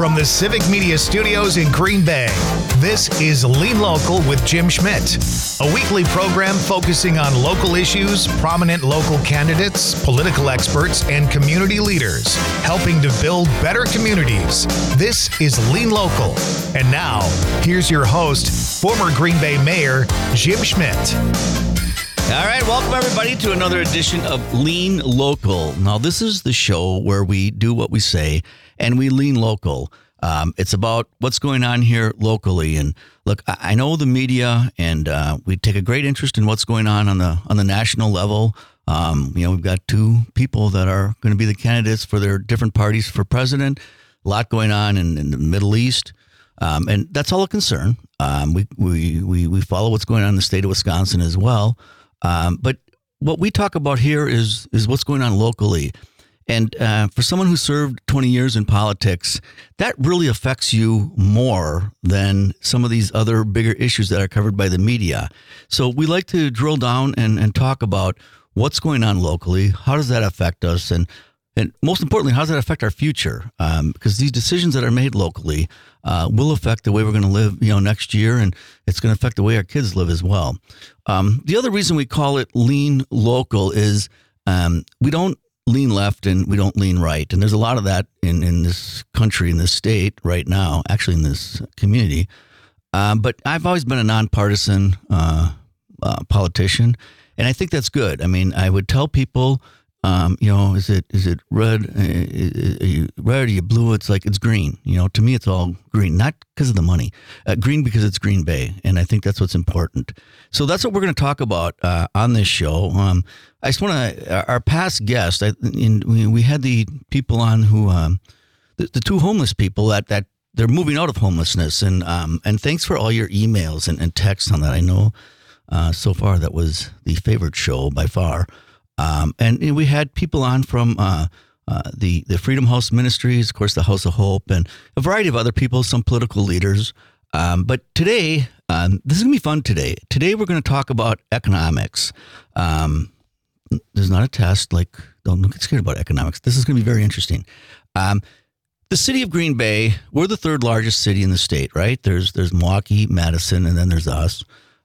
From the Civic Media Studios in Green Bay, this is Lean Local with Jim Schmidt, a weekly program focusing on local issues, prominent local candidates, political experts, and community leaders, helping to build better communities. This is Lean Local. And now, here's your host, former Green Bay Mayor, Jim Schmidt. All right, welcome everybody to another edition of Lean Local. Now, this is the show where we do what we say and we lean local. It's about what's going on here locally. And look, I know the media, and we take a great interest in what's going on the national level. We've got two people that are going to be the candidates for their different parties for president. A lot going on in the Middle East. And that's all a concern. We follow what's going on in the state of Wisconsin as well. But what we talk about here is what's going on locally. And for someone who served 20 years in politics, that really affects you more than some of these other bigger issues that are covered by the media. So we like to drill down and talk about what's going on locally. How does that affect us? And most importantly, how does that affect our future? Because these decisions that are made locally will affect the way we're going to live, next year, and it's going to affect the way our kids live as well. The other reason we call it Lean Local is we don't lean left and we don't lean right. And there's a lot of that in this country, in this state right now, actually in this community. But I've always been a nonpartisan politician, and I think that's good. I mean, I would tell people, is it red? Are you red? Are you blue? It's like, it's green. To me, it's all green, not because of the money. Green because it's Green Bay, and I think that's what's important. So that's what we're going to talk about on this show. I just want to, our past guest, we had the people on who, the two homeless people that they're moving out of homelessness, and thanks for all your emails and texts on that. I know so far that was the favorite show by far. And we had people on from the Freedom House Ministries, of course, the House of Hope, and a variety of other people, some political leaders. But today, this is going to be fun today. Today, we're going to talk about economics. There's not a test, don't get scared about economics. This is going to be very interesting. The city of Green Bay, we're the third largest city in the state, right? There's Milwaukee, Madison, and then there's us.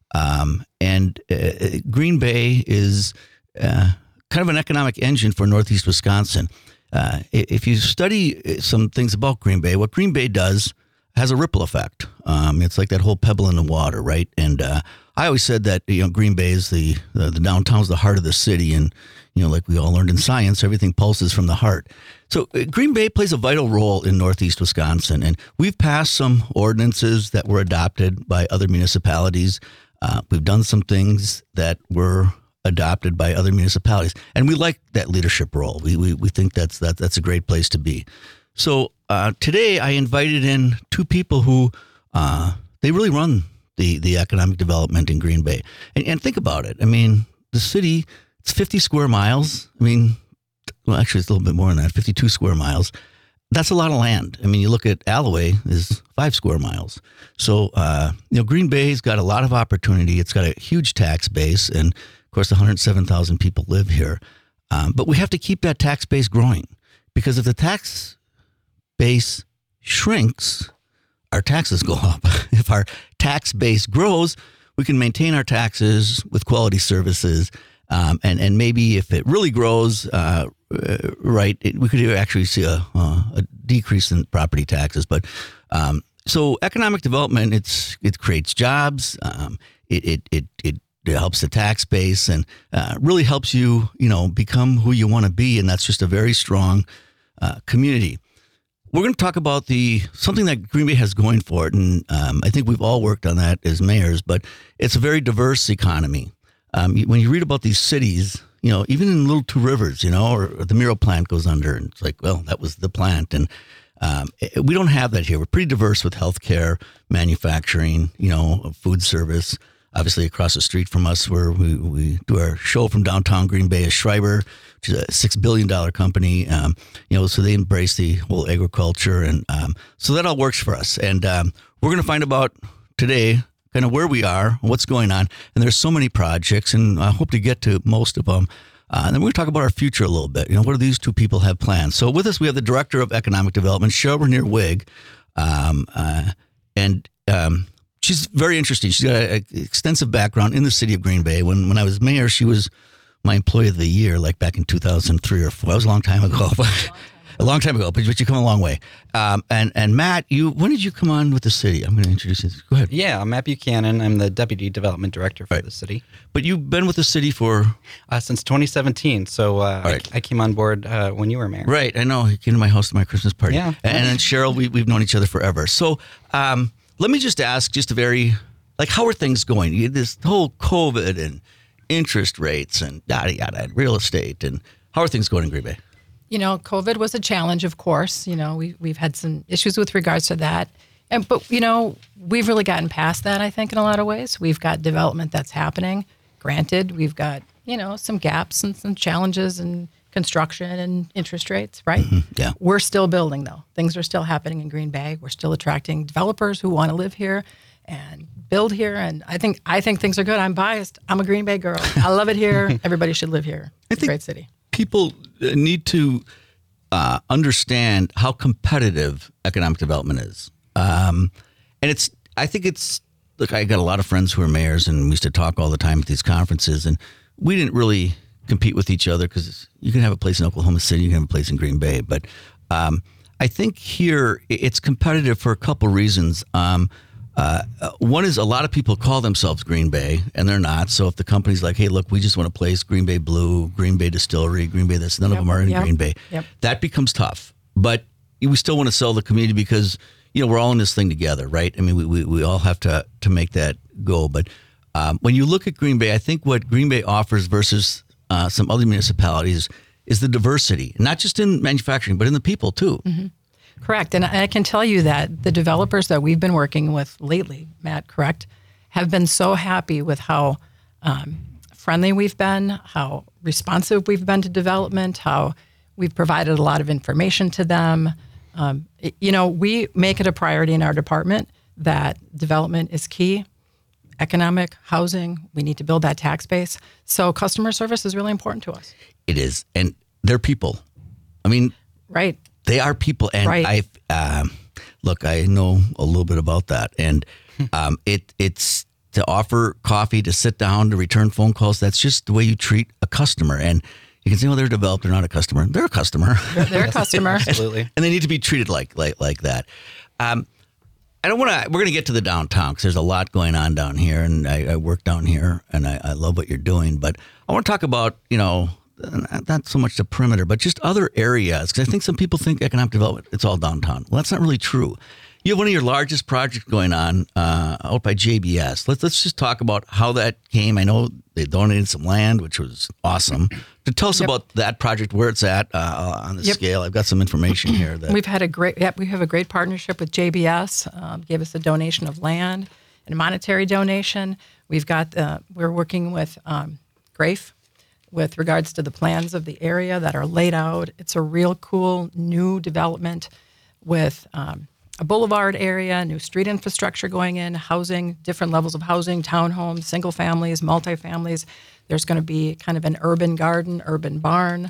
And Green Bay is kind of an economic engine for Northeast Wisconsin. If you study some things about Green Bay, what Green Bay does has a ripple effect. It's like that whole pebble in the water, right? And I always said that Green Bay is the downtown's the heart of the city, and like we all learned in science, everything pulses from the heart. So Green Bay plays a vital role in Northeast Wisconsin, and we've passed some ordinances that were adopted by other municipalities. We've done some things that were adopted by other municipalities, and we like that leadership role. We think that's a great place to be. So today I invited in two people who they really run the economic development in Green Bay. And think about it. I mean, the city, it's 50 square miles. I mean, well, actually it's a little bit more than that, 52 square miles. That's a lot of land. I mean, you look at Alloway is 5 square miles. So, Green Bay's got a lot of opportunity. It's got a huge tax base, and of course, 107,000 people live here. But we have to keep that tax base growing, because if the tax base shrinks, our taxes go up. If our tax base grows, we can maintain our taxes with quality services. And maybe if it really grows, we could actually see a decrease in property taxes. But so economic development, it creates jobs. It helps the tax base, and really helps you, become who you want to be. And that's just a very strong community. We're going to talk about something that Green Bay has going for it. And I think we've all worked on that as mayors, but it's a very diverse economy. When you read about these cities, even in Little Two Rivers, or the Miro plant goes under, and it's like, well, that was the plant. And we don't have that here. We're pretty diverse with healthcare, manufacturing, food service. Obviously, across the street from us, where we do our show from downtown Green Bay, is Schreiber, which is a $6 billion company. So they embrace the whole agriculture, and so that all works for us. And we're going to find about today kind of where we are, what's going on, and there's so many projects, and I hope to get to most of them. And then we're going to talk about our future a little bit. What do these two people have planned? So with us, we have the Director of Economic Development, Cheryl Vernier-Wigg. She's very interesting. She's got an extensive background in the city of Green Bay. When I was mayor, she was my employee of the year, like back in 2003 or 4. That was a long time ago. A long time ago, but you come a long way. And Matt, when did you come on with the city? I'm going to introduce you. Go ahead. Yeah, I'm Matt Buchanan. I'm the Deputy Development Director for the city. But you've been with the city for? Since 2017. So I came on board when you were mayor. Right. I know. You came to my house to my Christmas party. Yeah. And then Cheryl, we've known each other forever. So let me just ask how are things going? This whole COVID and interest rates and yada, yada, and real estate. And how are things going in Green Bay? COVID was a challenge, of course. We've had some issues with regards to that. But we've really gotten past that, I think, in a lot of ways. We've got development that's happening. Granted, we've got, some gaps and some challenges in construction and interest rates, right? Mm-hmm. Yeah. We're still building, though. Things are still happening in Green Bay. We're still attracting developers who want to live here and build here. And I think things are good. I'm biased. I'm a Green Bay girl. I love it here. Everybody should live here. It's a great city. People need to understand how competitive economic development is. And I got a lot of friends who are mayors, and we used to talk all the time at these conferences, and we didn't really compete with each other because you can have a place in Oklahoma City, you can have a place in Green Bay. But I think here it's competitive for a couple reasons. One is a lot of people call themselves Green Bay, and they're not. So if the company's like, hey, look, we just want to place Green Bay Blue, Green Bay Distillery, Green Bay this, none of them are in Green Bay. Yep. That becomes tough. But we still want to sell the community because, we're all in this thing together, right? I mean, we all have to make that go. But when you look at Green Bay, I think what Green Bay offers versus some other municipalities is the diversity, not just in manufacturing, but in the people too. Mm-hmm. Correct. And I can tell you that the developers that we've been working with lately, Matt, correct, have been so happy with how friendly we've been, how responsive we've been to development, how we've provided a lot of information to them. We make it a priority in our department that development is key. Economic, housing, we need to build that tax base. So customer service is really important to us. It is. And they're people. I mean, right. They are people, and right. I know a little bit about that, and it's to offer coffee, to sit down, to return phone calls. That's just the way you treat a customer. And you can say, well, they're developed, they're not a customer. They're a customer. They're a customer, absolutely, and they need to be treated like that. I don't want to. We're going to get to the downtown because there's a lot going on down here, and I work down here, and I love what you're doing. But I want to talk about not so much the perimeter, but just other areas. Because I think some people think economic development, it's all downtown. Well, that's not really true. You have one of your largest projects going on out by JBS. Let's just talk about how that came. I know they donated some land, which was awesome. To tell us about that project, where it's at on the scale. I've got some information here. We have a great partnership with JBS. Gave us a donation of land and a monetary donation. We're working with Grafe with regards to the plans of the area that are laid out. It's a real cool new development with a boulevard area, new street infrastructure going in, housing, different levels of housing, townhomes, single families, multifamilies. There's going to be kind of an urban garden, urban barn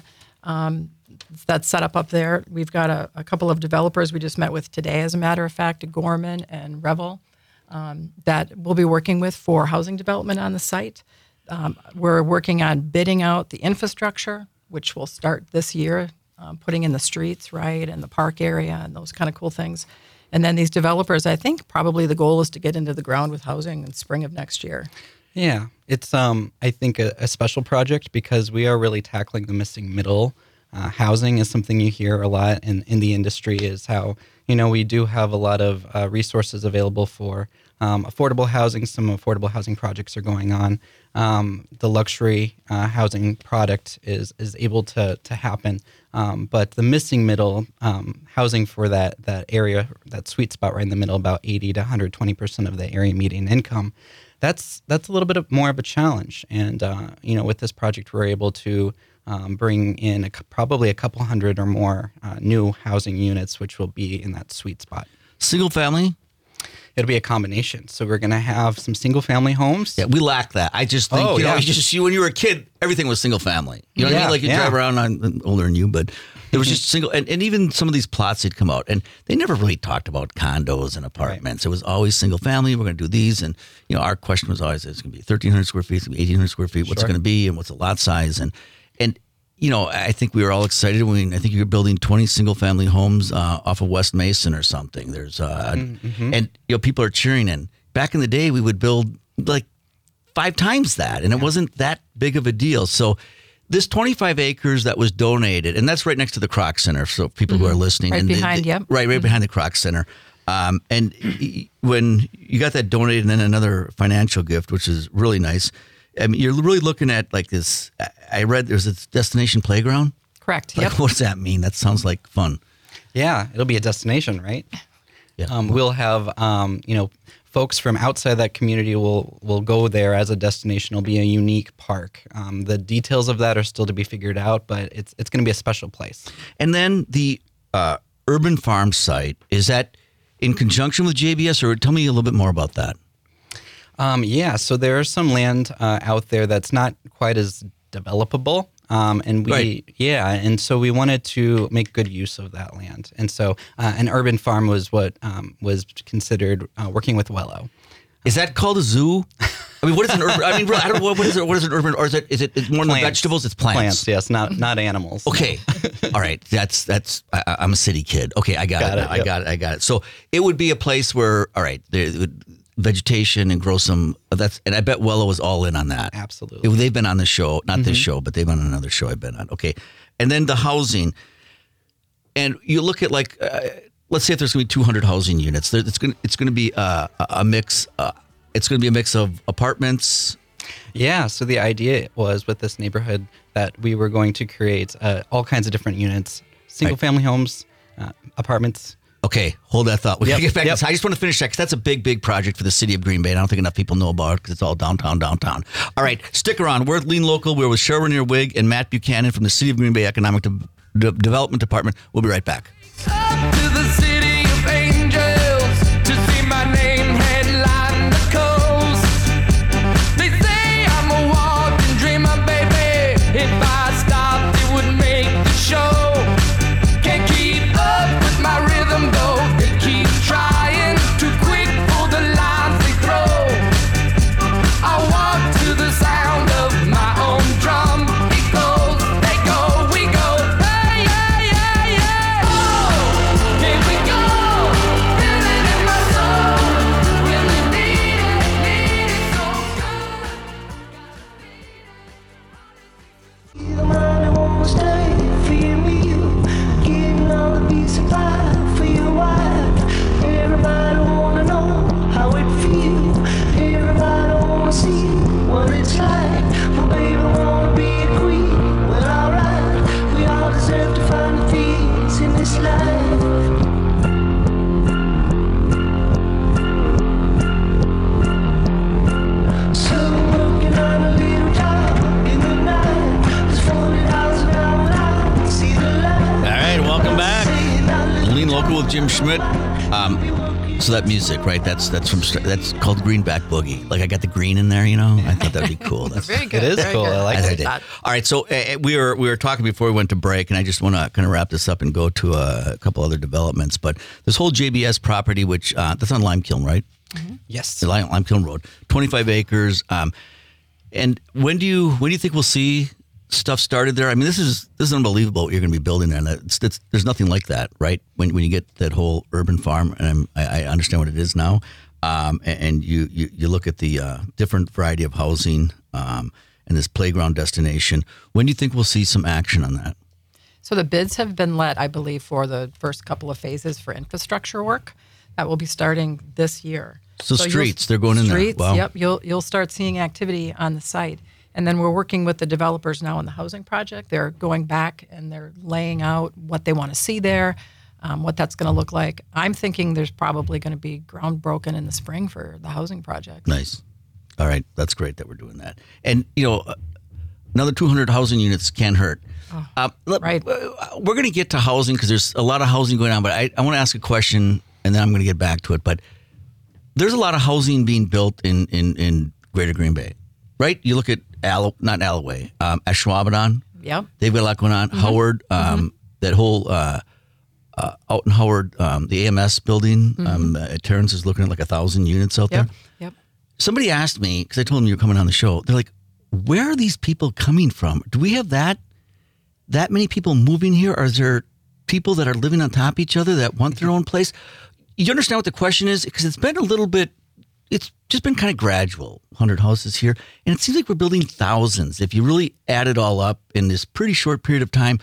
that's set up there. We've got a couple of developers we just met with today, as a matter of fact, Gorman and Revel, that we'll be working with for housing development on the site. We're working on bidding out the infrastructure, which will start this year, putting in the streets, right, and the park area and those kind of cool things. And then these developers, I think probably the goal is to get into the ground with housing in spring of next year. Yeah, it's, I think, a special project because we are really tackling the missing middle. Housing is something you hear a lot in the industry, is how, we do have a lot of resources available for affordable housing. Some affordable housing projects are going on. The luxury housing product is able to happen. But the missing middle housing for that area, that sweet spot right in the middle, about 80 to 120% of the area median income, that's a little bit more of a challenge. And, with this project, we're able to bring in probably a couple hundred or more new housing units, which will be in that sweet spot. Single family? It'll be a combination. So we're going to have some single-family homes. Yeah, we lack that. I just think, Oh, you know, yeah. when you were a kid, everything was single family. You know what I mean? Like you drive around, I'm older than you, but it was just single. And even some of these plots had come out, and they never really talked about condos and apartments. Right. It was always single family. We're going to do these. And, you know, our question was always, it's going to be 1,300 square feet, it's going to be 1,800 square feet, what's it going to be, and what's the lot size? And you know, I think we were all excited when I think you're building 20 single family homes off of West Mason or something. There's and you know, people are cheering. And back in the day, we would build like 5 times that, and it wasn't that big of a deal. So this 25 acres that was donated, and that's right next to the Kroc Center. So people who are listening, Right and behind, yep. right behind the Kroc Center. And when you got that donated, and then another financial gift, which is really nice. I mean, you're really looking at like this. I read there's a destination playground. Correct. Like, Yep. what does that mean? That sounds like fun. Yeah, it'll be a destination, right? Yeah. We'll have, you know, folks from outside that community will go there as a destination. It'll be a unique park. The details of that are still to be figured out, but it's going to be a special place. And then the urban farm site, is that in conjunction with JBS, or tell me a little bit more about that? Yeah, so there's some land out there that's not quite as developable. And and so we wanted to make good use of that land. And so an urban farm was what was considered working with Wello. Is that called a zoo? I mean, what is an urban? I mean, I don't know, what is it? What is an urban? Or is it more than vegetables? It's plants. Plants, yes, not animals. Okay, all right. That's. I'm a city kid. Okay, I got it. Now. Yep. I got it. So it would be a place where, all right, there would vegetation and grow some. And I bet Wello was all in on that. Absolutely. They've been on the show, not this show, but they've been on another show I've been on. Okay, and then the housing, and you look at like. Let's say if there's going to be 200 housing units, it's going to be a mix. It's going to be a mix of apartments. Yeah. So the idea was with this neighborhood that we were going to create all kinds of different units, single family homes, apartments. Okay, hold that thought. We got to get back. Yep. I just want to finish that because that's a big project for the city of Green Bay. I don't think enough people know about it because it's all downtown. All right, stick around. We're at Lean Local. We're with Cheryl Wig and Matt Buchanan from the City of Green Bay Economic Development Department. We'll be right back. Up to the city of angels to see my name headline the coast. They say I'm a walking dreamer, baby. If I stopped, it would make the show. Can't keep up with my rhythm though. They keep trying, too quick for the lines they throw. I walk to the sound of my own drum. It goes, they go, we go. Hey, yeah, yeah, yeah. Oh, here we go. Feel it in my soul. Really need it so good. The money almost died for you and you. Getting all the peace of pie for your wife. Everybody wanna know how it feels. Everybody wanna see what it's like. But baby, wanna be a queen. Well, alright. We all deserve to find the things in this life. So I'm working on a little job in the night. There's 40,000 hours I see the light. All right, welcome back. Lean Local with Jim Schmidt. So that music, right? That's called Greenback Boogie. Like I got the green in there, you know. I thought that'd be cool. That's Very good. It is very cool. good. I like I that. did. All right, so we were talking before we went to break, and I just want to kind of wrap this up and go to a couple other developments. But this whole JBS property, which that's on Lime Kiln, right? Yes. The Lime Kiln Road, 25 acres. And when do you think we'll see stuff started there? I mean, this is unbelievable what you're going to be building there. And there's nothing like that, right? When you get that whole urban farm, and I understand what it is now, and you look at the different variety of housing and this playground destination. When do you think we'll see some action on that? So the bids have been let, I believe, for the first couple of phases for infrastructure work. That will be starting this year. So you'll- streets, they're going in there. Streets, Wow. yep. You'll start seeing activity on the site. And then we're working with the developers now on the housing project. They're going back and they're laying out what they want to see there, what that's going to look like. I'm thinking there's probably going to be ground broken in the spring for the housing project. Nice. All right, that's great that we're doing that. And another 200 housing units can't hurt. right. We're going to get to housing because there's a lot of housing going on. But I want to ask a question, and then I'm going to get back to it. But there's a lot of housing being built in Greater Green Bay, right? You look at not Alloway, Ashwaubenon. Yep. They've got a lot going on. Howard, that whole out in Howard, the AMS building, Terrence is looking at like 1,000 units out there. Yep. Somebody asked me, because I told them you were coming on the show, they're like, where are these people coming from? Do we have that many people moving here? Or is there people that are living on top of each other that want their own place? You understand what the question is? Because it's been a little bit, it's just been kind of gradual, 100 houses here. And it seems like we're building thousands. If you really add it all up in this pretty short period of time,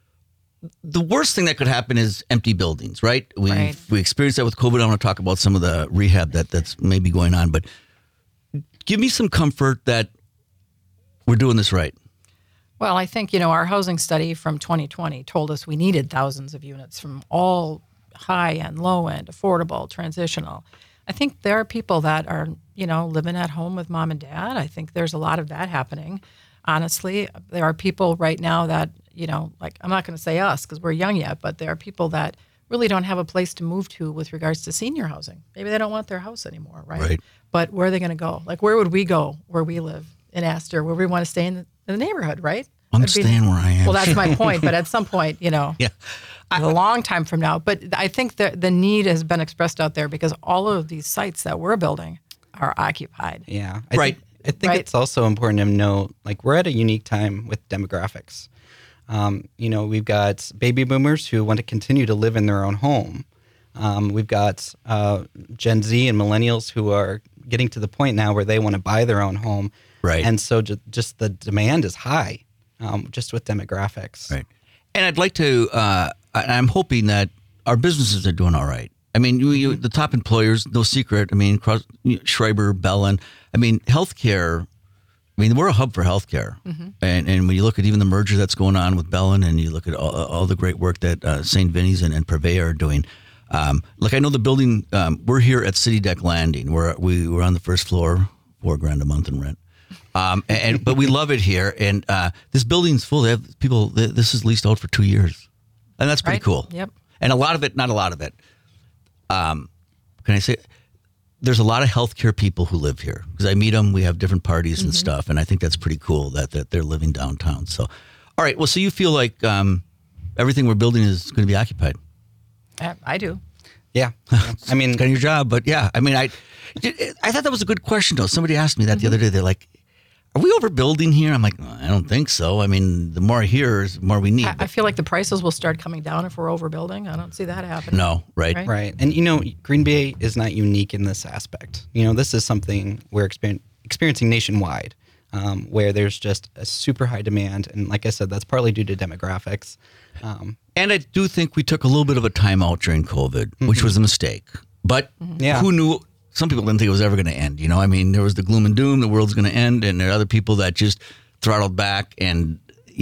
the worst thing that could happen is empty buildings, right? We experienced that with COVID. I want to talk about some of the rehab that's maybe going on. But give me some comfort that we're doing this right. Well, I think, our housing study from 2020 told us we needed thousands of units from all high end, low end, affordable, transitional. I think there are people that are, living at home with mom and dad. I think there's a lot of that happening. Honestly, there are people right now that, like, I'm not going to say us because we're young yet, but there are people that really don't have a place to move to with regards to senior housing. Maybe they don't want their house anymore, right? But where are they going to go? Like, where would we go where we live in Astor, where we want to stay in the neighborhood, right? I'm staying where I am. Well, that's my point. But at some point, yeah. A long time from now. But I think the need has been expressed out there because all of these sites that we're building are occupied. Yeah. I think it's also important to note, like, we're at a unique time with demographics. We've got baby boomers who want to continue to live in their own home. We've got Gen Z and millennials who are getting to the point now where they want to buy their own home. Right. And so just the demand is high, just with demographics. Right. And I'd like to, I'm hoping that our businesses are doing all right. I mean, the top employers, no secret. I mean, Schreiber, Bellin. I mean, healthcare. I mean, we're a hub for healthcare. And when you look at even the merger that's going on with Bellin, and you look at all the great work that St. Vinny's and Purveyor are doing. Like, I know the building, we're here at City Deck Landing, where we're on the first floor, $4,000 a month in rent. But we love it here. And this building's full. They have people, this is leased out for 2 years. And that's pretty cool. Yep. And a lot of it, not a lot of it. Can I say, there's a lot of healthcare people who live here because I meet them. We have different parties and stuff. And I think that's pretty cool that they're living downtown. So, all right. Well, so you feel like everything we're building is going to be occupied? I do. Yeah. I mean, it's kind of your job, but yeah. I mean, I thought that was a good question, though. Somebody asked me that the other day. They're like, are we overbuilding here? I'm like, I don't think so. I mean, the more here is the more we need. I feel like the prices will start coming down if we're overbuilding. I don't see that happening. No, right. Right. And, Green Bay is not unique in this aspect. This is something we're experiencing nationwide, where there's just a super high demand. And like I said, that's partly due to demographics. And I do think we took a little bit of a timeout during COVID, which was a mistake. But who knew? Some people didn't think it was ever going to end. I mean, there was the gloom and doom, the world's going to end. And there are other people that just throttled back. And,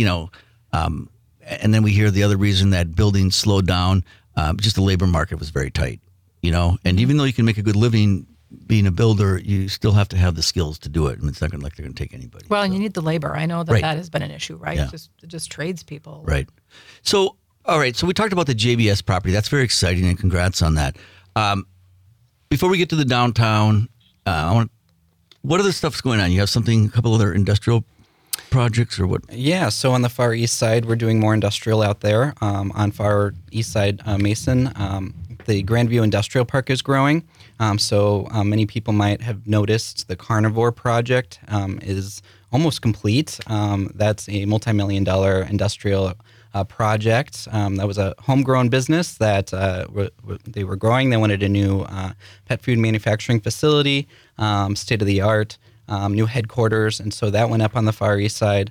and then we hear the other reason that buildings slowed down. Just the labor market was very tight, And even though you can make a good living being a builder, you still have to have the skills to do it. And it's not going to they're going to take anybody. Well, and you need the labor. I know that that has been an issue, right? Yeah. Just trades-people. Right. So, all right. So we talked about the JBS property. That's very exciting, and congrats on that. Before we get to the downtown, what other stuff's going on? You have a couple other industrial projects or what? Yeah, so on the far east side, we're doing more industrial out there. On far east side, Mason, the Grandview Industrial Park is growing. So many people might have noticed the Carnivore project is almost complete. That's a multi-million-dollar industrial project. That was a homegrown business that they were growing. They wanted a new pet food manufacturing facility, state-of-the-art, new headquarters, and so that went up on the far east side.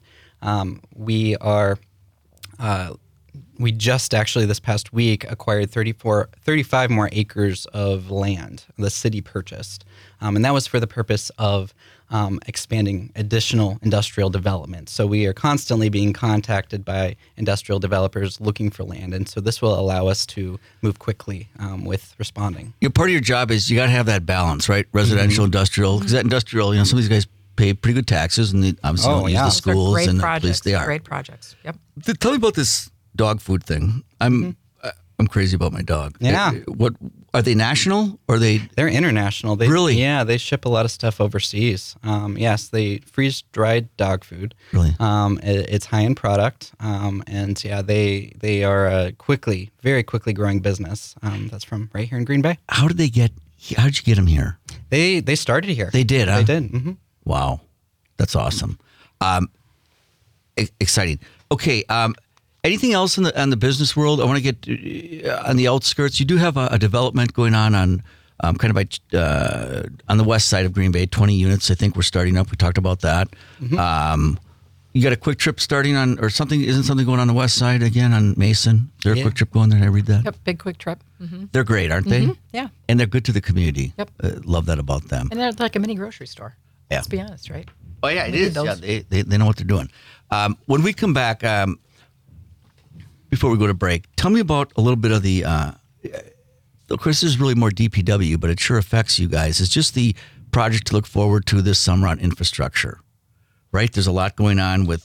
We just actually this past week acquired 35 more acres of land the city purchased. And that was for the purpose of expanding additional industrial development. So we are constantly being contacted by industrial developers looking for land. And so this will allow us to move quickly with responding. Part of your job is you got to have that balance, right? Residential, industrial. Because that industrial, some of these guys pay pretty good taxes and they obviously don't use the schools great and projects, at least they are. Great projects. Yep. Tell me about this dog food thing. I'm crazy about my dog. Yeah. Are they national or are they? They're international. Really? Yeah, they ship a lot of stuff overseas. Yes, they freeze dried dog food. Really? It's high end product, and yeah, they are a very quickly growing business. That's from right here in Green Bay. How did you get them here? They started here. They did. Huh? They did. Mm-hmm. Wow, that's awesome. Exciting. Okay. Anything else on the business world? I want to get on the outskirts. You do have a development going on kind of on the west side of Green Bay. 20 units, I think, we're starting up. We talked about that. Mm-hmm. You got a quick trip starting on, or something? Isn't something going on the west side again on Mason? Is there a quick trip going there? Did I read that? Yep, big quick trip. Mm-hmm. They're great, aren't they? Yeah. And they're good to the community. Yep. Love that about them. And they're like a mini grocery store. Yeah. Let's be honest, right? Oh yeah, it We is. need Yeah, those. they know what they're doing. When we come back, before we go to break, tell me about a little bit of the. Of course, this is really more DPW, but it sure affects you guys. It's just the project to look forward to this summer on infrastructure, right? There's a lot going on with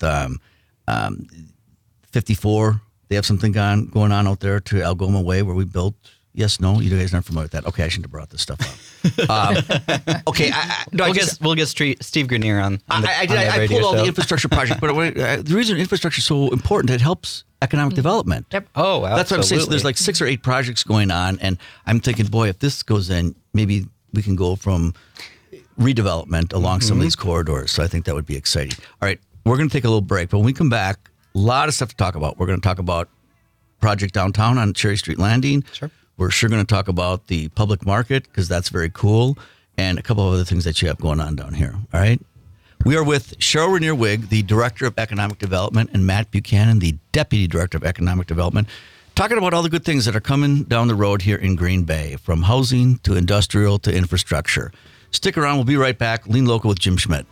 54. They have something going on out there to Algoma Way where we built. Yes, no, you guys aren't familiar with that. Okay, I shouldn't have brought this stuff up. Okay, We'll get Steve Grenier on. I pulled all the infrastructure project, but the reason infrastructure is so important, it helps economic development. Yep. Oh, absolutely. That's what I'm saying. So there's like 6 or 8 projects going on, and I'm thinking, boy, if this goes in, maybe we can go from redevelopment along some of these corridors. So I think that would be exciting. All right, we're going to take a little break, but when we come back, a lot of stuff to talk about. We're going to talk about Project Downtown on Cherry Street Landing. Sure. We're sure going to talk about the public market because that's very cool, and a couple of other things that you have going on down here. All right. We are with Cheryl Rainier-Wigg, the Director of Economic Development, and Matt Buchanan, the Deputy Director of Economic Development, talking about all the good things that are coming down the road here in Green Bay, from housing to industrial to infrastructure. Stick around. We'll be right back. Lean Local with Jim Schmidt.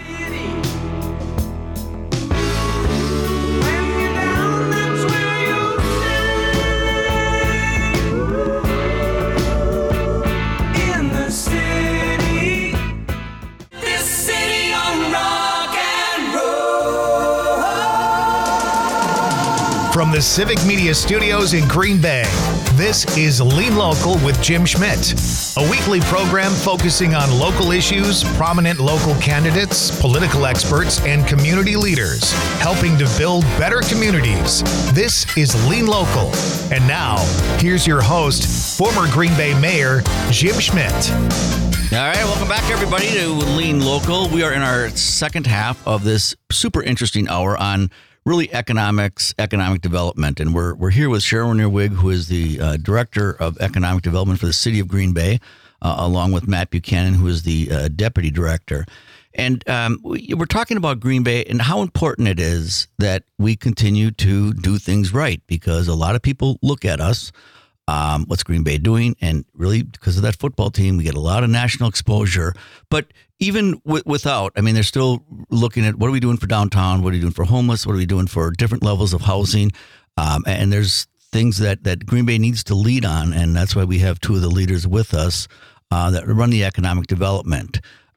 From the Civic Media Studios in Green Bay, this is Lean Local with Jim Schmidt, a weekly program focusing on local issues, prominent local candidates, political experts, and community leaders, helping to build better communities. This is Lean Local. And now, here's your host, former Green Bay Mayor, Jim Schmidt. All right, welcome back, everybody, to Lean Local. We are in our second half of this super interesting hour on really economic development. And we're here with Cheryl Rainier-Wigg, who is the Director of Economic Development for the City of Green Bay, along with Matt Buchanan, who is the Deputy Director. And we're talking about Green Bay and how important it is that we continue to do things right, because a lot of people look at us, what's Green Bay doing? And really, because of that football team, we get a lot of national exposure. But even without, I mean, they're still looking at what are we doing for downtown? What are we doing for homeless? What are we doing for different levels of housing? And there's things that Green Bay needs to lead on. And that's why we have 2 of the leaders with us that run the economic development.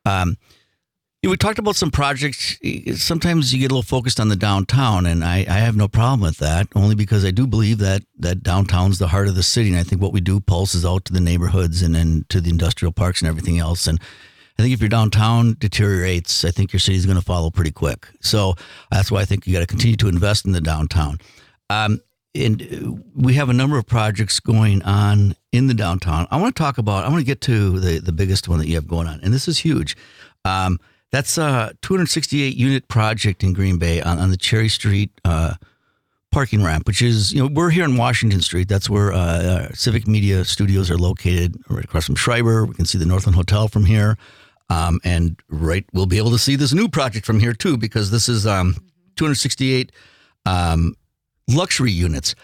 We talked about some projects. Sometimes you get a little focused on the downtown, and I have no problem with that, only because I do believe that downtown's the heart of the city. And I think what we do pulses out to the neighborhoods and then to the industrial parks and everything else. And I think if your downtown deteriorates, I think your city's going to follow pretty quick. So that's why I think you got to continue to invest in the downtown. And we have a number of projects going on in the downtown. I want to get to the biggest one that you have going on, and this is huge. That's a 268-unit project in Green Bay on the Cherry Street parking ramp, which is, we're here on Washington Street. That's where Civic Media Studios are located, right across from Schreiber. We can see the Northland Hotel from here. And we'll be able to see this new project from here, too, because this is 268 luxury units.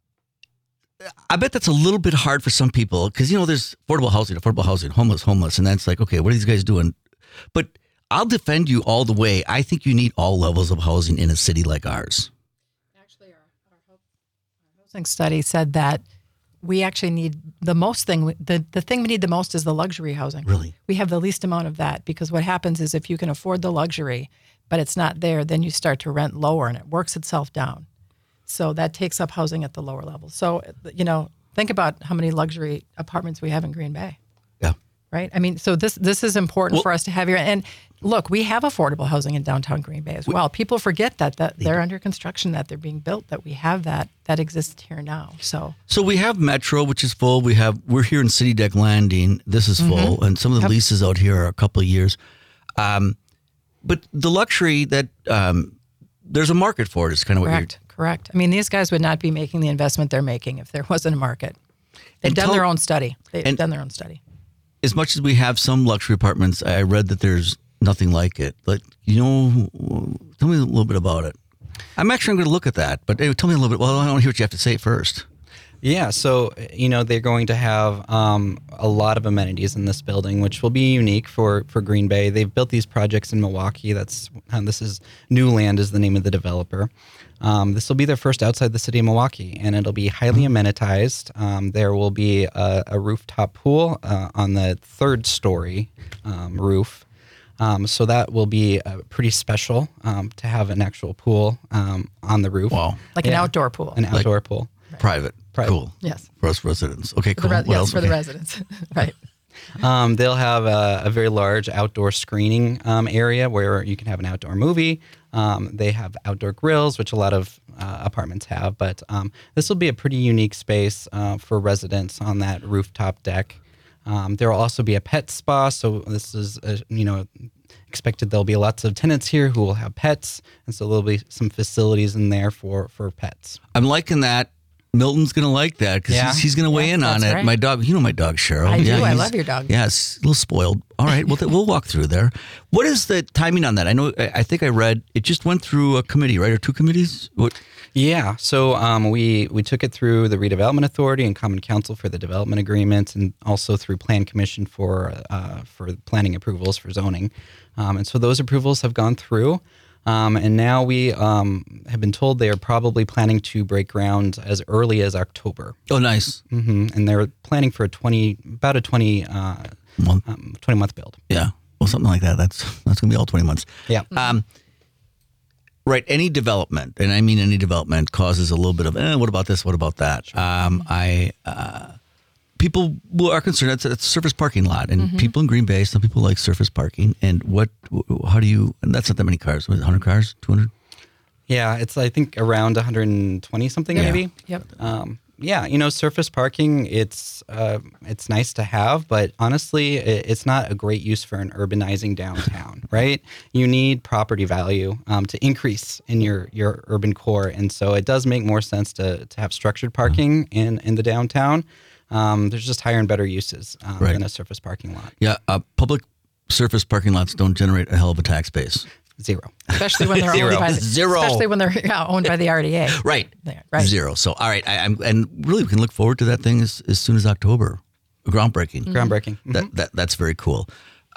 I bet that's a little bit hard for some people because, there's affordable housing, homeless. And that's like, okay, what are these guys doing? But I'll defend you all the way. I think you need all levels of housing in a city like ours. Actually, our housing study said that we actually need the most thing. The thing we need the most is the luxury housing. Really? We have the least amount of that because what happens is if you can afford the luxury, but it's not there, then you start to rent lower and it works itself down. So that takes up housing at the lower level. So, Think about how many luxury apartments we have in Green Bay. Yeah. Right? I mean, so this is important for us to have here. And look, we have affordable housing in downtown Green Bay as well. People forget that they're under construction, that they're being built, that we have that exists here now. So we have Metro, which is full. We're here in City Deck Landing. This is full, and some of the leases out here are a couple of years. But the luxury that there's a market for it is kind of what Correct. I mean, these guys would not be making the investment they're making if there wasn't a market. They've done their own study. As much as we have some luxury apartments, I read that there's nothing like it. But, tell me a little bit about it. I'm going to look at that, but tell me a little bit. Well, I want to hear what you have to say first. Yeah, so, they're going to have a lot of amenities in this building, which will be unique for Green Bay. They've built these projects in Milwaukee. This is Newland is the name of the developer. This will be their first outside the city of Milwaukee, and it'll be highly amenitized. There will be a rooftop pool on the third story roof. So that will be pretty special to have an actual pool on the roof. Wow. Like an outdoor pool. An outdoor pool. Private. Cool. Yes. For us residents. Okay, cool. What else? For the residents. Right. They'll have a very large outdoor screening area where you can have an outdoor movie. They have outdoor grills, which a lot of apartments have, but this will be a pretty unique space for residents on that rooftop deck. There will also be a pet spa, so this is, expected there'll be lots of tenants here who will have pets, and so there'll be some facilities in there for pets. I'm liking that. Milton's going to like that because he's going to weigh in on it. Right. My dog, my dog, Cheryl. I do. I love your dog. Yes, a little spoiled. All right, we'll walk through there. What is the timing on that? I think I read it just went through a committee, right, or two committees? What? Yeah, so we took it through the Redevelopment Authority and Common Council for the development agreements, and also through Plan Commission for planning approvals for zoning. And so those approvals have gone through. And now we have been told they are probably planning to break ground as early as October. Oh, nice. And they're planning for about a 20 month build. Yeah, well, something like that. That's going to be all 20 months. Yeah. Right. Any development, and I mean any development, causes a little bit of, what about this? What about that? Sure. People are concerned. It's a surface parking lot, and people in Green Bay, some people like surface parking. And and that's not that many cars. Was it 100 cars? 200? Yeah, it's, I think, around 120 something maybe. Yep. Surface parking, it's nice to have, but honestly, it's not a great use for an urbanizing downtown, right? You need property value to increase in your urban core. And so it does make more sense to have structured parking in the downtown. There's just higher and better uses than a surface parking lot. Yeah, public surface parking lots don't generate a hell of a tax base. Zero. Especially when they're owned by owned by the RDA. Right. Right. Zero. So, all right. And really, we can look forward to that thing as soon as October. Groundbreaking. Groundbreaking. That's very cool.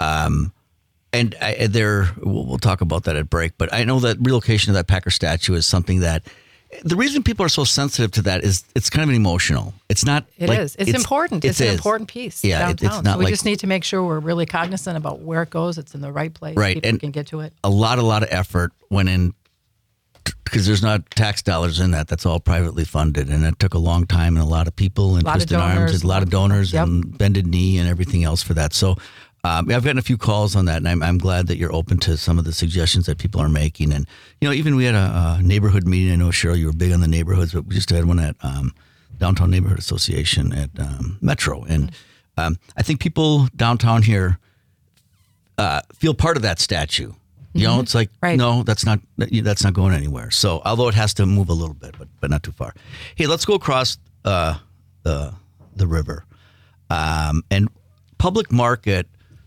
And we'll talk about that at break. But I know that relocation of that Packer statue is something that the reason people are so sensitive to that is it's kind of emotional. It's not. It is. It's important. It's an important piece. Yeah, downtown. it's not. So we just need to make sure we're really cognizant about where it goes. It's in the right place. Right, People and can get to it. A lot of effort went in because there's not tax dollars in that. That's all privately funded, and it took a long time and a lot of people and twisted arms, and a lot of donors and bended knee and everything else for that. So. I've gotten a few calls on that, and I'm glad that you're open to some of the suggestions that people are making. And, even we had a neighborhood meeting. I know, Cheryl, you were big on the neighborhoods, but we just had one at Downtown Neighborhood Association at Metro. And I think people downtown here feel part of that statue. It's like, no, that's not going anywhere. So, although it has to move a little bit, but not too far. Hey, let's go across the river. And Public Market,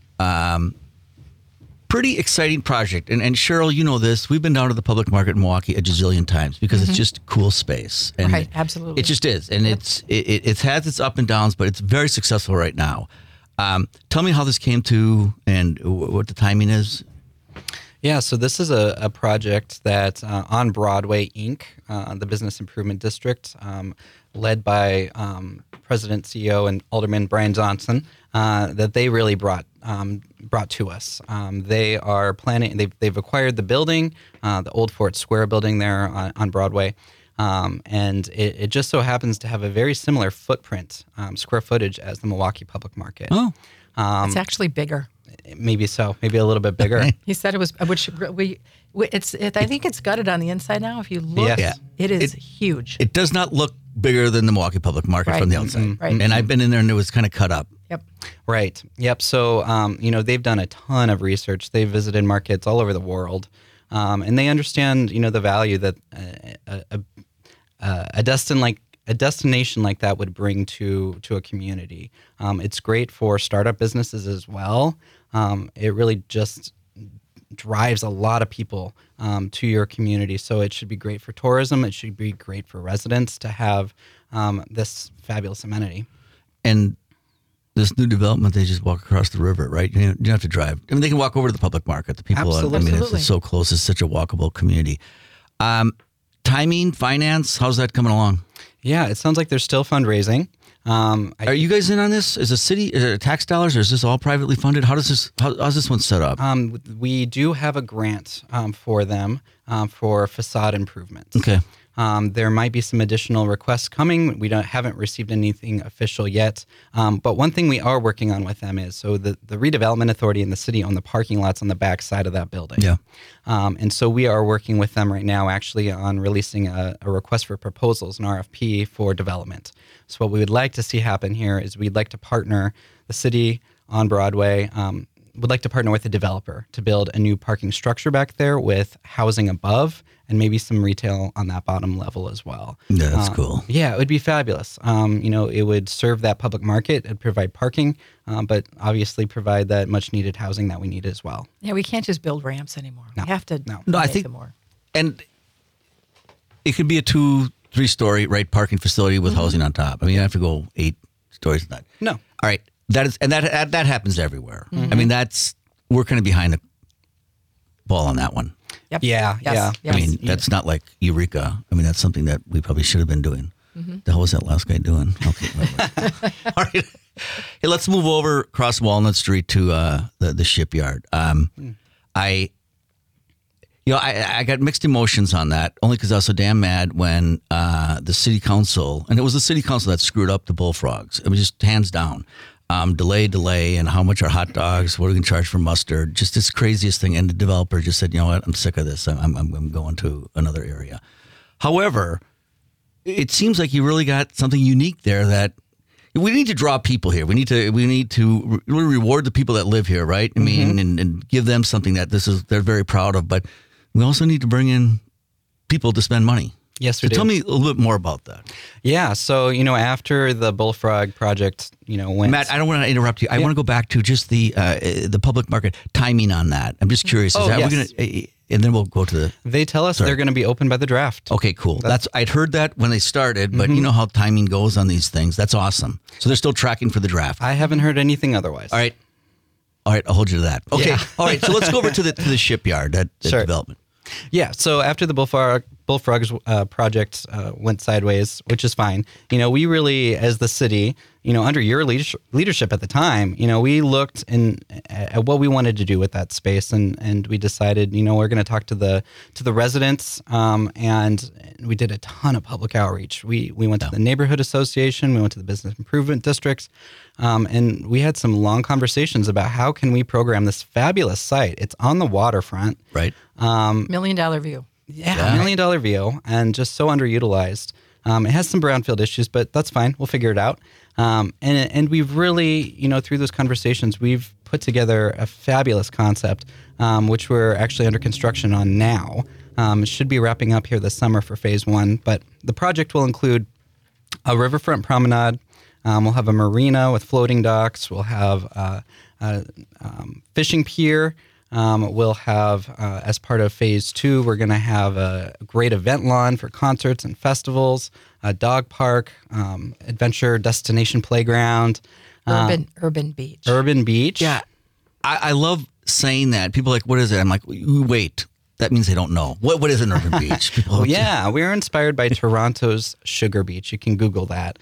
pretty exciting project. And Cheryl, you know this. We've been down to the Public Market in Milwaukee a gazillion times because it's just cool space. And right, absolutely. It just is. And it has its up and downs, but it's very successful right now. Tell me how this came to and what the timing is. Yeah, so this is a project that on Broadway, Inc., the Business Improvement District, led by President, CEO, and Alderman Brian Johnson, that they really brought to us. They are planning. They've acquired the building, the old Fort Square building there on Broadway. And it just so happens to have a very similar footprint, square footage, as the Milwaukee Public Market. Oh, It's actually bigger. Maybe so, maybe a little bit bigger. He said it was, which I think it's gutted on the inside now. If you look, Yes. it is huge. it does not look bigger than the Milwaukee Public Market Right. from the outside. Right. And I've been in there and it was kind of cut up. Yep. Right. Yep. So, they've done a ton of research. They've visited markets all over the world, and they understand, the value that a destination like that would bring to a community. It's great for startup businesses as well. It really just drives a lot of people to your community. So it should be great for tourism. It should be great for residents to have this fabulous amenity. And this new development, they just walk across the river, right? You don't have to drive. I mean, they can walk over to the public market. The people, Absolutely. I mean, Absolutely. it's so close. It's such a walkable community. Timing, finance, how's that coming along? Yeah, it sounds like they're still fundraising. Are you guys in on this? Is it tax dollars or is this all privately funded? How's this one set up? We do have a grant for them for facade improvements. Okay. There might be some additional requests coming. We haven't received anything official yet. But one thing we are working on with them is, so the redevelopment authority in the city own the parking lots on the back side of that building. Yeah. And so we are working with them right now actually on releasing a request for proposals, an RFP for development. So what we would like to see happen here is we'd like to partner the city on Broadway, would like to partner with a developer to build a new parking structure back there with housing above and maybe some retail on that bottom level as well. Yeah, that's cool. Yeah, it would be fabulous. It would serve that public market and provide parking, but obviously provide that much needed housing that we need as well. Yeah, we can't just build ramps anymore. We have to No. No, I make think- them more. And it could be a 2-3 story, right, parking facility with housing on top. I mean, you don't have to go 8 stories. Not. No. All right. That happens everywhere. I mean, we're kind of behind the ball on that one. Yep. Yeah, Yes. yeah. Yes. I mean, that's not like Eureka. I mean, that's something that we probably should have been doing. The hell was that last guy doing? Okay. All right. Hey, let's move over across Walnut Street to the shipyard. I got mixed emotions on that, only because I was so damn mad when the city council, and it was the city council that screwed up the bullfrogs. It was just hands down. Delay, and how much are hot dogs? What are we going to charge for mustard? Just this craziest thing. And the developer just said, you know what, I'm sick of this. I'm going to another area. However, it seems like you really got something unique there that we need to draw people here. We need to really reward the people that live here, right? I mean, and give them something that they're very proud of. But we also need to bring in people to spend money. Yes, we So do. tell me a little bit more about that. Yeah, so, after the Bullfrog project, went... Matt, I don't want to interrupt you. I want to go back to just the public market timing on that. I'm just curious. Oh, We're yes. gonna, and then we'll go to the. They tell us they're going to be open by the draft. Okay, cool. I'd heard that when they started, but you know how timing goes on these things. That's awesome. So they're still tracking for the draft. I haven't heard anything otherwise. All right, I'll hold you to that. Okay, Yeah. all right. So let's go over to the shipyard, that Sure. development. Yeah, so after the Bullfrogs project went sideways, which is fine, we really, as the city, under your leadership at the time, we looked at what we wanted to do with that space, and we decided, we're going to talk to the residents, and we did a ton of public outreach. We went to the neighborhood association, we went to the business improvement districts, and we had some long conversations about how can we program this fabulous site. It's on the waterfront. Right. $1 million view. Yeah, $1 million view, and just so underutilized. It has some brownfield issues, but that's fine. We'll figure it out. And we've really, through those conversations, we've put together a fabulous concept, which we're actually under construction on now. It should be wrapping up here this summer for phase 1, but the project will include a riverfront promenade. We'll have a marina with floating docks. We'll have a fishing pier. We'll have, as part of phase 2, we're going to have a great event lawn for concerts and festivals, a dog park, adventure destination playground, Urban beach. urban beach. Yeah, I love saying that. People are like, what is it? I'm like, wait. That means they don't know. What is an urban beach? People, Oh, yeah, we're inspired by Toronto's Sugar Beach. You can Google that.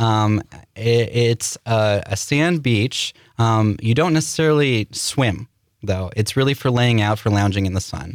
It's a sand beach. You don't necessarily swim, though. It's really for laying out, for lounging in the sun.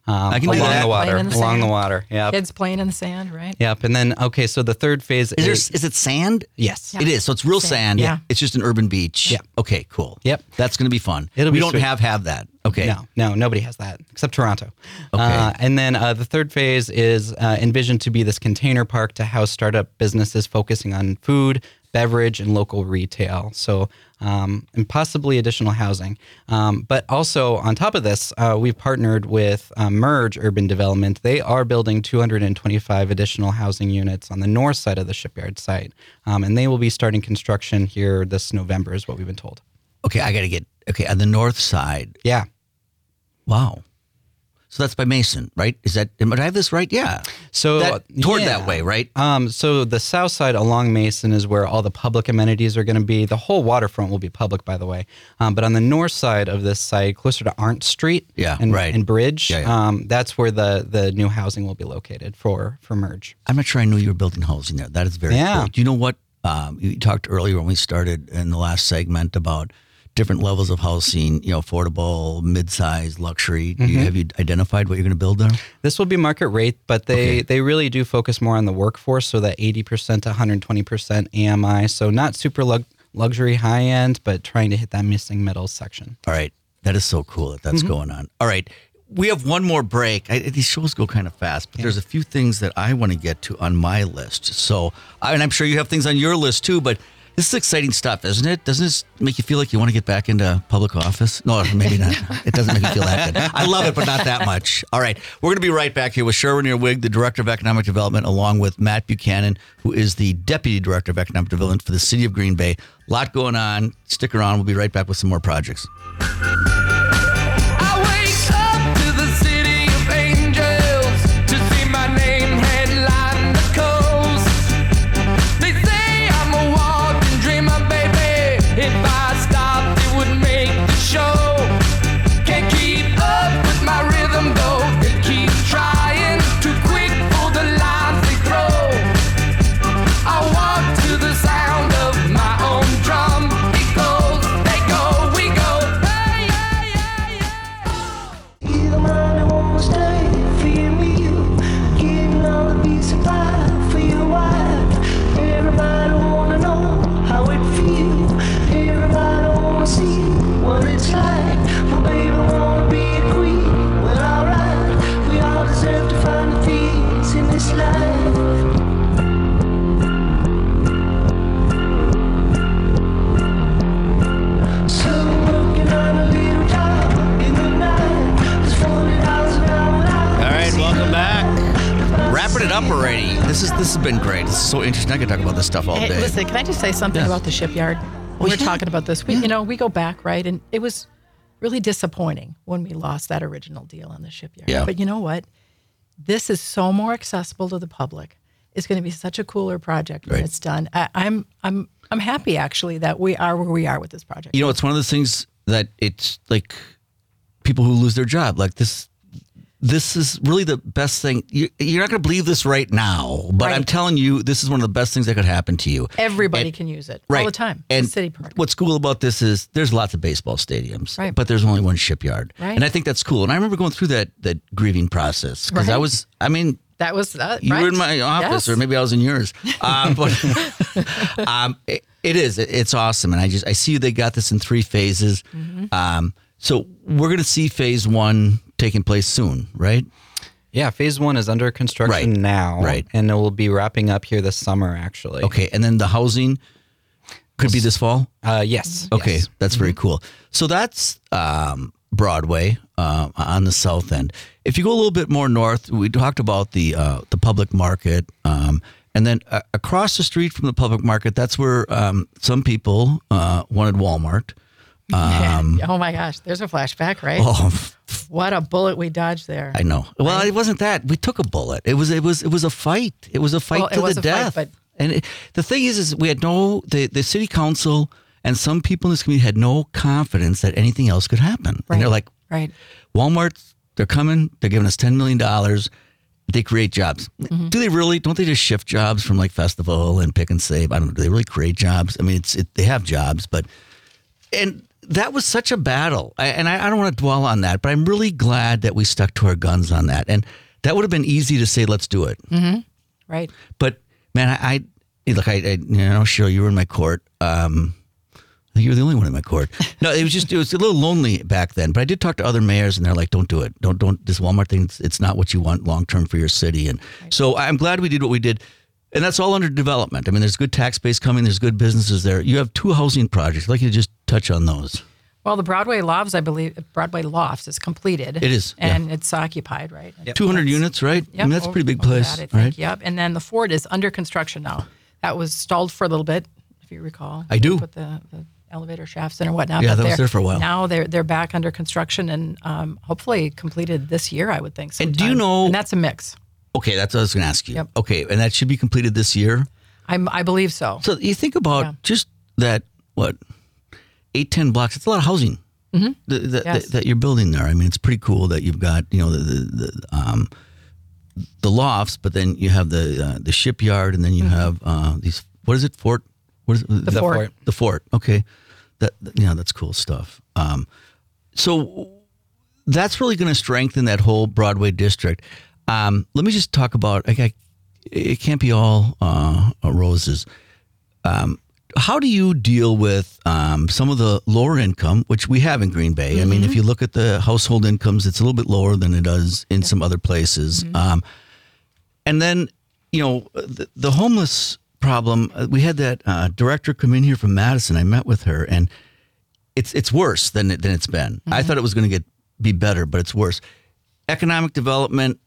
I can do along that. the water. Playing in the Along sand. the water. Yep. Kids playing in the sand, right? Yep. And then, okay, so the third phase Is it sand? Yes. Yeah. It is. So it's real Sand, sand. yeah. It's just an urban beach. Yeah. Okay, cool. Yep. That's going to be fun. It'll we be don't sweet. have that. Okay. No, nobody has that except Toronto. Okay. And then the third phase is envisioned to be this container park to house startup businesses focusing on food, beverage, and local retail. So, and possibly additional housing. But also on top of this, we've partnered with Merge Urban Development. They are building 225 additional housing units on the north side of the shipyard site. And they will be starting construction here this November is what we've been told. Okay, I got to get, on the north side. Yeah. Wow. So that's by Mason, right? Did I have this right? Yeah. So Toward yeah. that way, right? So the south side along Mason is where all the public amenities are going to be. The whole waterfront will be public, by the way. But on the north side of this site, closer to Arndt Street and Bridge, that's where the new housing will be located for Merge. I'm not sure I knew you were building housing there. That is very cool. Do you know what, you talked earlier when we started in the last segment about different levels of housing, affordable, mid-size, luxury. Have you identified what you're going to build there? This will be market rate, but they really do focus more on the workforce, so that 80% to 120% AMI. So not super luxury high end, but trying to hit that missing middle section. All right. That is so cool that's going on. All right. We have one more break. These shows go kind of fast, but there's a few things that I want to get to on my list. So, and I'm sure you have things on your list too, but this is exciting stuff, isn't it? Doesn't this make you feel like you want to get back into public office? No, maybe not. It doesn't make you feel that good. I love it, but not that much. All right. We're going to be right back here with Sherwin Wig, the Director of Economic Development, along with Matt Buchanan, who is the Deputy Director of Economic Development for the City of Green Bay. A lot going on. Stick around. We'll be right back with some more projects. I wake up to the city of angels to see my name headline the coast. They say I'm a walking dreamer, baby. If I stopped, it would make the show. Can't keep up with my rhythm, though. They keep trying, too quick for the lines they throw. I walk to the sound of my own drum. It goes, they go, we go. Hey, hey, hey, hey. Either mine, I wanna stay for you and you. Getting all the peace and pie for your wife. Everybody wanna know how it feels. Everybody wanna see what it's like. But baby, wanna be a queen. Well, alright. We all deserve to find the things in this life. So working on a little job in the night. There's 40,000 hours. All right, welcome back. Wrapping it up already. This has been great. This is so interesting. I could talk about this stuff all Hey, day. listen, can I just say something Yes. about the shipyard? We're talking about this. We go back, right? And it was really disappointing when we lost that original deal on the shipyard. Yeah. But you know what? This is so more accessible to the public. It's going to be such a cooler project when Right. it's done. I'm happy actually that we are where we are with this project. It's one of those things that it's like people who lose their job. Like this is really the best thing. You're not going to believe this right now, but I'm Right. telling you, this is one of the best things that could happen to you. Everybody And- can use it Right. all the time. And the city park. what's cool about this is there's lots of baseball stadiums, Right. but there's only one shipyard. Right. And I think that's cool. And I remember going through that grieving process because Right. That was you right? were in my office, Yes. or maybe I was in yours. But it's awesome, and I see they got this in 3 phases. Mm-hmm. So we're going to see phase 1 taking place soon, right? Yeah, phase 1 is under construction Right. now. Right. And it will be wrapping up here this summer, actually. Okay, and then the housing could be this fall. Yes. Okay, yes. that's very cool. So that's Broadway on the south end. If you go a little bit more north, we talked about the public market, and then across the street from the public market, that's where some people wanted Walmart. Oh my gosh, there's a flashback, right? Oh, What a bullet we dodged there. I know. Well, it wasn't that. We took a bullet. It was a fight. It was a fight Well, it to was the a fight, death. but- And the thing is we had the city council and some people in this community had no confidence that anything else could happen. And they're like, right. Walmart, they're coming. They're giving us $10 million. They create jobs. Mm-hmm. Do they really? Don't they just shift jobs from like Festival and Pick and Save? I don't know. Do they really create jobs? I mean, they have jobs, but and that was such a battle. I don't want to dwell on that, but I'm really glad that we stuck to our guns on that. And that would have been easy to say, let's do it. Mm-hmm. Right. But man, I Cheryl, you were in my court. I think you were the only one in my court. No, it was a little lonely back then, but I did talk to other mayors and they're like, don't do it. Don't, this Walmart thing, it's not what you want long-term for your city. And so I'm glad we did what we did. And that's all under development. I mean, there's good tax base coming. There's good businesses there. You have 2 housing projects. I'd like you to just touch on those. Well, the Broadway Lofts, I believe, Broadway Lofts is completed. It is, And it's occupied, right? Yep. 200 units, right? Yep, I mean, that's a pretty big over place, that, I think. right? Yep. And then the Fort is under construction now. That was stalled for a little bit, if you recall. I do. They put the elevator shafts in or whatnot. Yeah, but that was there for a while. Now they're back under construction and hopefully completed this year, I would think. And do you sometime. know- And that's a mix. Okay, that's what I was going to ask you. Yep. Okay, and that should be completed this year? I believe so. So you think about Yeah. just that, 8-10 blocks. It's a lot of housing Yes. that you're building there. I mean, it's pretty cool that you've got the lofts, but then you have the shipyard, and then you have these. What is it? Fort? What is it? The Fort. The Fort. Okay, that's cool stuff. So that's really going to strengthen that whole Broadway district. Let me just talk about. It can't be all roses. How do you deal with some of the lower income, which we have in Green Bay? I mean, if you look at the household incomes, it's a little bit lower than it does in some other places. And then, the homeless problem, we had that director come in here from Madison. I met with her, and it's worse than it's been. I thought it was going to be better, but it's worse. Economic development.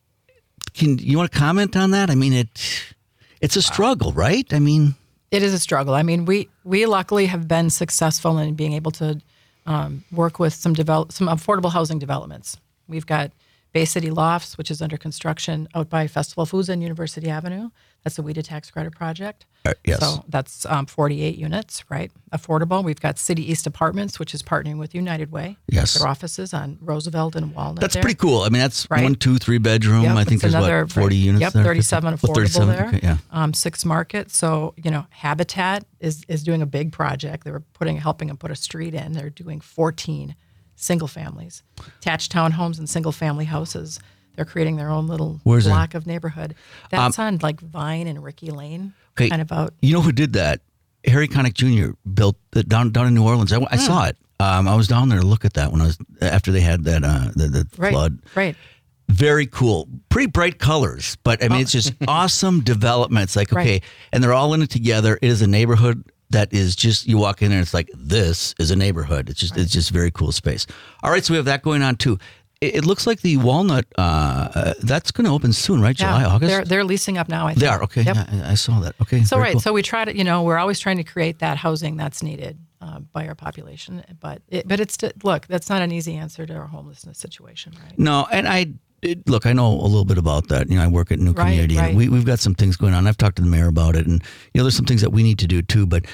You want to comment on that? I mean, it's a struggle, right? I mean, It is a struggle. I mean, we luckily have been successful in being able to work with some affordable housing developments. We've got Bay City Lofts, which is under construction out by Festival Foods on University Avenue. That's a WEDA tax credit project. Yes. So that's 48 units, right? Affordable. We've got City East Apartments, which is partnering with United Way. Yes. Their offices on Roosevelt and Walnut. That's there. pretty cool. I mean, that's Right. 1, 2, 3 bedroom. Yep, I think it's there's another, 40 units yep, there. 37 affordable 37, there. okay, yeah. 6 Market. So, Habitat is doing a big project. They were helping them put a street in. They're doing 14 single families, attached townhomes and single family houses. They're creating their own little Where's block of neighborhood. That's on like Vine and Ricky Lane. Okay. Kind of out. You know who did that? Harry Connick Jr. built it down in New Orleans. I saw it. I was down there to look at that after they had that the Right. flood. Right. Very cool. Pretty bright colors, but I mean, it's just awesome development. It's like, okay, Right. and they're all in it together. It is a neighborhood that is just, you walk in there and it's like, this is a neighborhood. It's just very cool space. All right, so we have that going on too. It looks like the Walnut, that's going to open soon, right? July, August? They're leasing up now, I think. They are, okay. Yep. Yeah, I saw that. Okay. So, very right. cool. So we try to, we're always trying to create that housing that's needed by our population. But look, that's not an easy answer to our homelessness situation, right? No, and I know a little bit about that. I work at New Right, Community, right. and we've got some things going on. I've talked to the mayor about it, and there's some things that we need to do too. But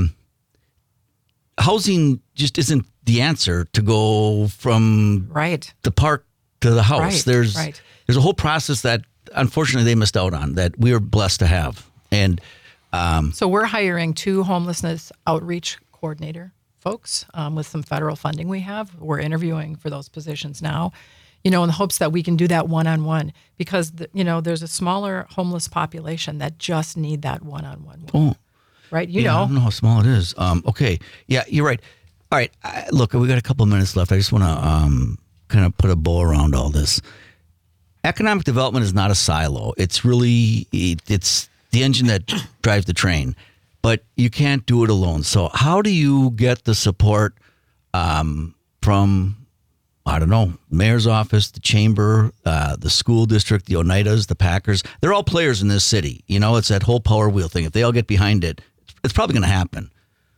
housing just isn't the answer to go from Right. the park to the house. Right, There's right. a whole process that unfortunately they missed out on that we are blessed to have. And So we're hiring 2 homelessness outreach coordinator folks with some federal funding we have. We're interviewing for those positions now, in the hopes that we can do that one-on-one because, there's a smaller homeless population that just need that one-on-one. oh, Right? I don't know how small it is. Okay, yeah, you're right. All right, look, we got a couple of minutes left. I just want to kind of put a bow around all this. Economic development is not a silo. It's really it's the engine that drives the train, but you can't do it alone. So how do you get the support from, I don't know, mayor's office, the chamber, the school district, the Oneidas, the Packers? They're all players in this city. It's that whole power wheel thing. If they all get behind it, it's probably going to happen.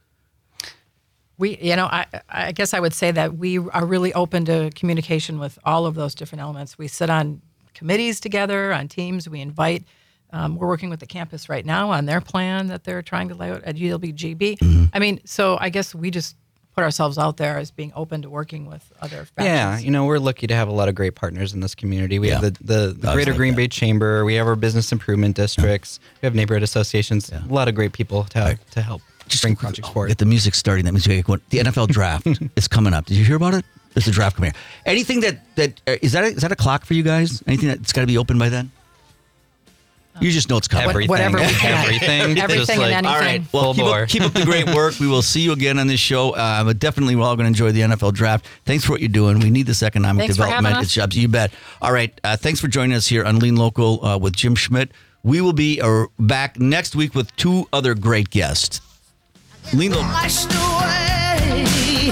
I guess I would say that we are really open to communication with all of those different elements. We sit on committees together, on teams. We invite. We're working with the campus right now on their plan that they're trying to lay out at UWGB. Mm-hmm. I mean, so I guess we just put ourselves out there as being open to working with other factions. Yeah, we're lucky to have a lot of great partners in this community. We have the Greater like Green that. Bay Chamber. We have our business improvement districts. We have neighborhood associations. A lot of great people to help. bring projects forward. Get the music starting. That means you get the NFL draft is coming up. Did you hear about it? There's a draft coming here. Anything that is that a clock for you guys? Anything that's got to be open by then? You just know it's coming. Everything, Whatever we can. everything, Everything just and like, anything. All right. Well, Full bore. keep up the great work. We will see you again on this show. But definitely, we're all going to enjoy the NFL draft. Thanks for what you're doing. We need this economic Thanks for development. having us. It's jobs. You bet. All right. Thanks for joining us here on Lean Local with Jim Schmidt. We will be back next week with 2 other great guests. Lean Local. Washed away.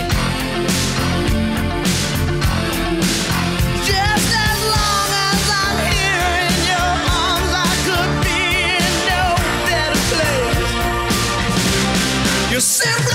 Just as long as I'm here in your arms, I could be in no better place. You're simply